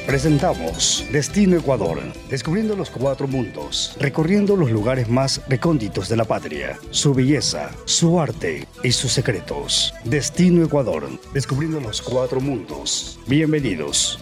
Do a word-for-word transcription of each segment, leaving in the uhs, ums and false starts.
Presentamos Destino Ecuador, descubriendo los cuatro mundos, recorriendo los lugares más recónditos de la patria, su belleza, su arte y sus secretos. Destino Ecuador, descubriendo los cuatro mundos. Bienvenidos.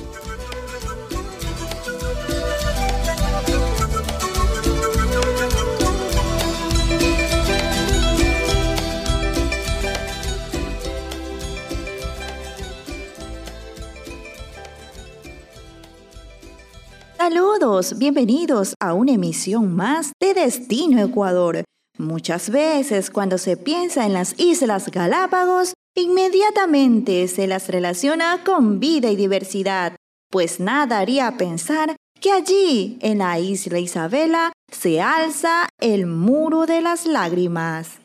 Saludos, bienvenidos a una emisión más de Destino Ecuador. Muchas veces cuando se piensa en las Islas Galápagos, inmediatamente se las relaciona con vida y diversidad, pues nada haría pensar que allí, en la Isla Isabela, se alza el Muro de las Lágrimas.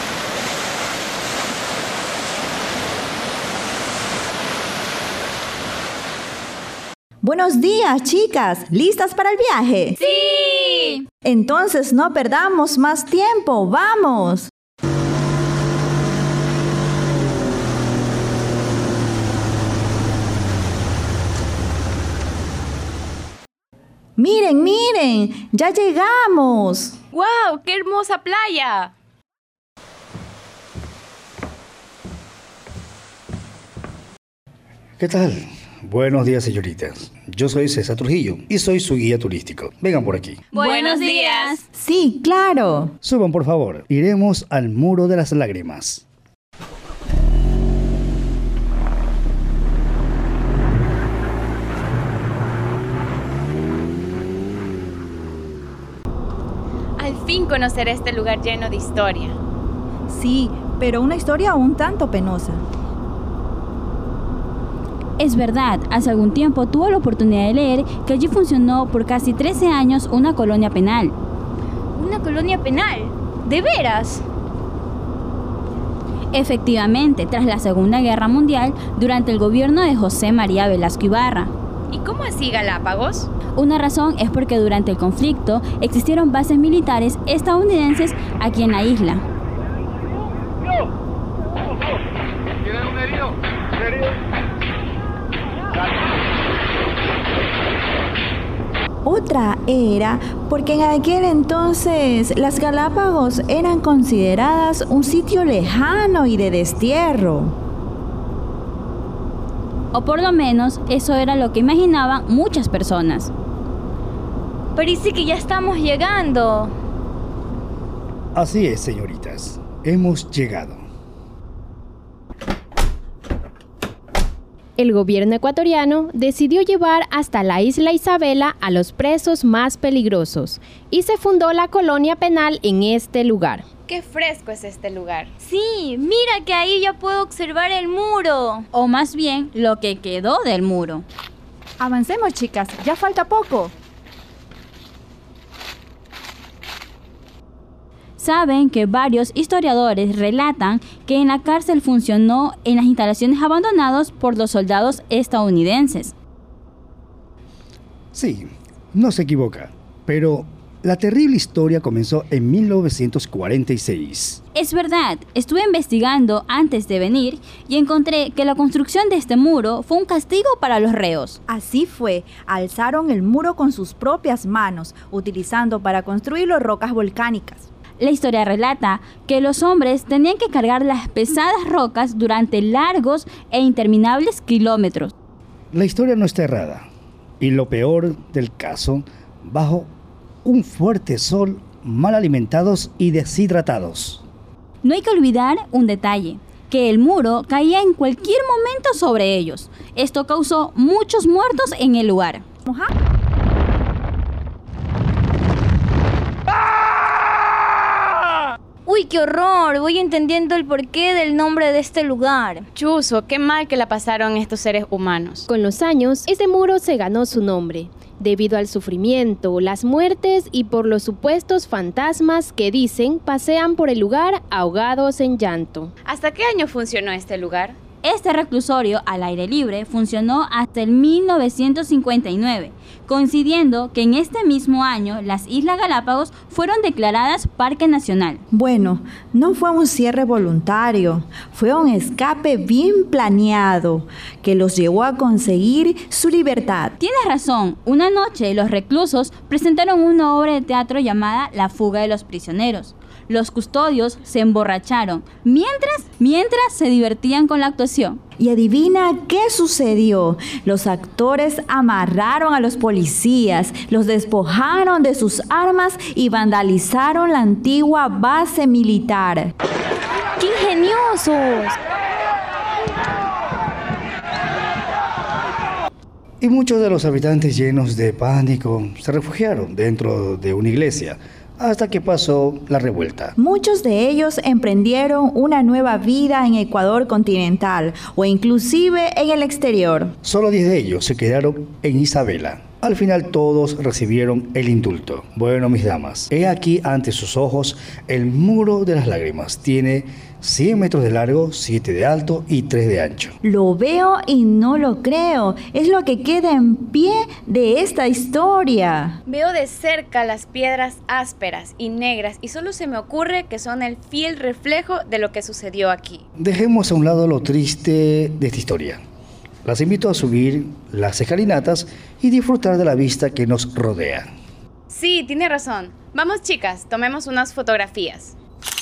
Buenos días, chicas. ¿Listas para el viaje? ¡Sí! Entonces no perdamos más tiempo. ¡Vamos! Miren, miren, ya llegamos. ¡Guau! ¡Qué hermosa playa! ¿Qué tal? Buenos días, señoritas. Yo soy César Trujillo y soy su guía turístico. Vengan por aquí. ¡Buenos días! Sí, claro. Suban, por favor. Iremos al Muro de las Lágrimas. Al fin conocer este lugar lleno de historia. Sí, pero una historia un tanto penosa. Es verdad, hace algún tiempo tuve la oportunidad de leer que allí funcionó por casi trece años una colonia penal. ¿Una colonia penal? ¿De veras? Efectivamente, tras la Segunda Guerra Mundial, durante el gobierno de José María Velasco Ibarra. ¿Y cómo así Galápagos? Una razón es porque durante el conflicto existieron bases militares estadounidenses aquí en la isla. ¿Tienen un herido? ¿Un herido? Otra era porque en aquel entonces las Galápagos eran consideradas un sitio lejano y de destierro. O por lo menos eso era lo que imaginaban muchas personas. Parece que ya estamos llegando. Así es, señoritas. Hemos llegado. El gobierno ecuatoriano decidió llevar hasta la isla Isabela a los presos más peligrosos y se fundó la colonia penal en este lugar. ¡Qué fresco es este lugar! Sí, mira que ahí ya puedo observar el muro. O más bien, lo que quedó del muro. Avancemos, chicas, ya falta poco. Saben que varios historiadores relatan que en la cárcel funcionó en las instalaciones abandonadas por los soldados estadounidenses. Sí, no se equivoca, pero la terrible historia comenzó en mil novecientos cuarenta y seis. Es verdad, estuve investigando antes de venir y encontré que la construcción de este muro fue un castigo para los reos. Así fue, alzaron el muro con sus propias manos, utilizando para construirlo rocas volcánicas. La historia relata que los hombres tenían que cargar las pesadas rocas durante largos e interminables kilómetros. La historia no está errada. Y lo peor del caso, bajo un fuerte sol, mal alimentados y deshidratados. No hay que olvidar un detalle, que el muro caía en cualquier momento sobre ellos. Esto causó muchos muertos en el lugar. ¿Moja? Uy, qué horror. Voy entendiendo el porqué del nombre de este lugar. Chuzo, qué mal que la pasaron estos seres humanos. Con los años, este muro se ganó su nombre, debido al sufrimiento, las muertes y por los supuestos fantasmas que dicen pasean por el lugar ahogados en llanto. ¿Hasta qué año funcionó este lugar? Este reclusorio al aire libre funcionó hasta el mil novecientos cincuenta y nueve, coincidiendo que en este mismo año las Islas Galápagos fueron declaradas Parque Nacional. Bueno, no fue un cierre voluntario, fue un escape bien planeado que los llevó a conseguir su libertad. Tienes razón, una noche los reclusos presentaron una obra de teatro llamada La fuga de los prisioneros. Los custodios se emborracharon, mientras, mientras se divertían con la actuación. Y adivina qué sucedió. Los actores amarraron a los policías, los despojaron de sus armas y vandalizaron la antigua base militar. ¡Qué ingeniosos! Y muchos de los habitantes, llenos de pánico, se refugiaron dentro de una iglesia hasta que pasó la revuelta. Muchos de ellos emprendieron una nueva vida en Ecuador continental o inclusive en el exterior. Solo diez de ellos se quedaron en Isabela. Al final todos recibieron el indulto. Bueno, mis damas, he aquí ante sus ojos el muro de las lágrimas. Tiene cien metros de largo, siete de alto y tres de ancho. Lo veo y no lo creo. Es lo que queda en pie de esta historia. Veo de cerca las piedras ásperas y negras y solo se me ocurre que son el fiel reflejo de lo que sucedió aquí. Dejemos a un lado lo triste de esta historia. Las invito a subir las escalinatas y disfrutar de la vista que nos rodea. Sí, tiene razón. Vamos, chicas, tomemos unas fotografías.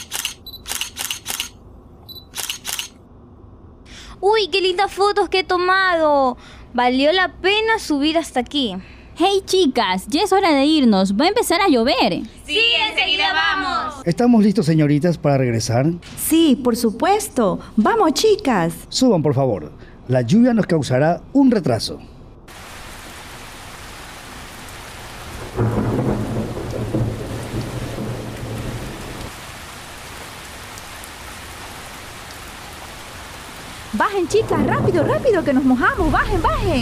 ¡Uy, qué lindas fotos que he tomado! Valió la pena subir hasta aquí. Hey chicas, ya es hora de irnos, va a empezar a llover. Sí, enseguida vamos. ¿Estamos listos, señoritas, para regresar? Sí, por supuesto. Vamos, chicas. Suban, por favor. La lluvia nos causará un retraso. Bajen, chicas, rápido, rápido, que nos mojamos. Bajen, bajen.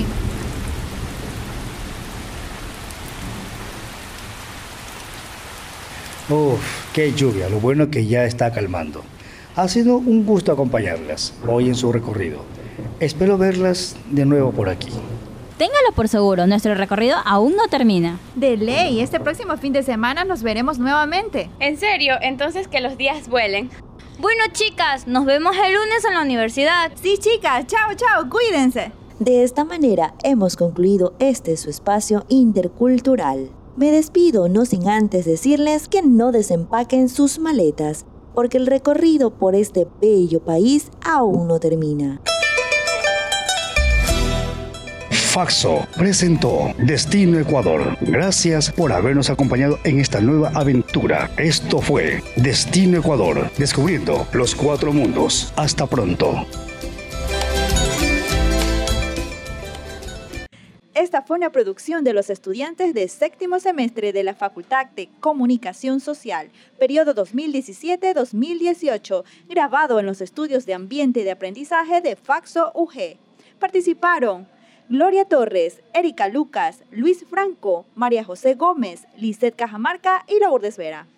Uf, qué lluvia. Lo bueno es que ya está calmando. Ha sido un gusto acompañarlas hoy en su recorrido. Espero verlas de nuevo por aquí. Téngalo por seguro, nuestro recorrido aún no termina. De ley, este próximo fin de semana nos veremos nuevamente. ¿En serio? Entonces que los días vuelen. Bueno, chicas, nos vemos el lunes en la universidad. Sí, chicas, chao, chao, cuídense. De esta manera hemos concluido este su espacio intercultural. Me despido no sin antes decirles que no desempaquen sus maletas, porque el recorrido por este bello país aún no termina. Faxo presentó Destino Ecuador. Gracias por habernos acompañado en esta nueva aventura. Esto fue Destino Ecuador, descubriendo los cuatro mundos. Hasta pronto. Esta fue una producción de los estudiantes de séptimo semestre de la Facultad de Comunicación Social, periodo dos mil diecisiete dos mil dieciocho, grabado en los estudios de ambiente de aprendizaje de Faxo U G. Participaron Gloria Torres, Erika Lucas, Luis Franco, María José Gómez, Lizeth Cajamarca y Lourdes Vera.